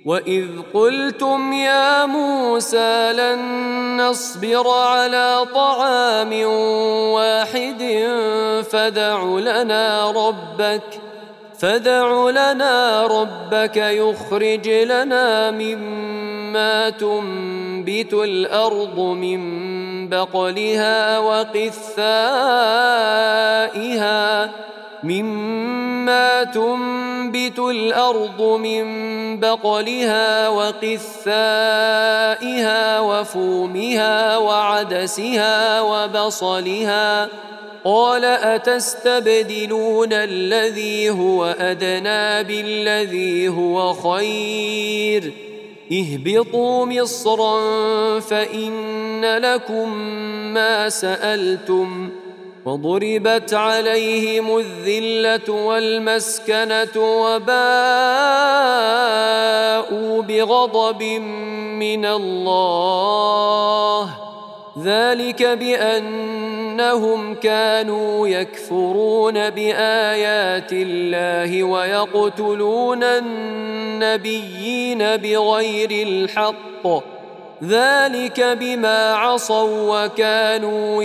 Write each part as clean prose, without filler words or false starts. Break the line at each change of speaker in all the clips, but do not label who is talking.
وإذ قلتم يا موسى لن نصبر على طعام واحد فادع لنا ربك يخرج لنا مما تنبت الأرض من بقلها وقثائها وفومها وعدسها وبصلها قال أتستبدلون الذي هو أدنى بالذي هو خير اهبطوا مصرا فإن لكم ما سألتم وضربت عليهم الذلة والمسكنة وباءوا بغضب من الله ذلك بأنهم كانوا يكفرون بآيات الله ويقتلون النبيين بغير الحق ذلك بما عصوا وكانوا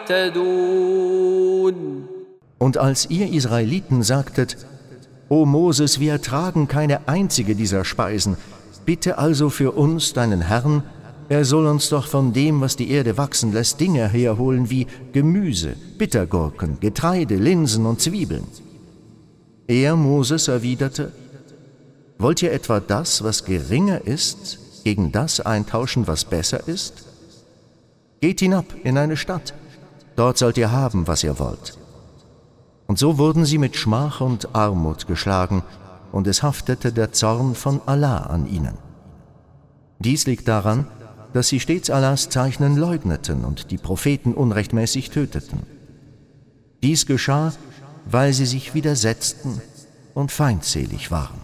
يعتدون.
Und als ihr Israeliten sagtet, O Moses, wir ertragen keine einzige dieser Speisen, bitte also für uns deinen Herrn, er soll uns doch von dem, was die Erde wachsen lässt, Dinge herholen wie Gemüse, Bittergurken, Getreide, Linsen und Zwiebeln. Er, Moses, erwiderte, wollt ihr etwa das, was geringer ist, gegen das eintauschen, was besser ist? Geht hinab in eine Stadt, dort sollt ihr haben, was ihr wollt. Und so wurden sie mit Schmach und Armut geschlagen, und es haftete der Zorn von Allah an ihnen. Dies liegt daran, dass sie stets Allahs Zeichen leugneten und die Propheten unrechtmäßig töteten. Dies geschah, weil sie sich widersetzten und feindselig waren.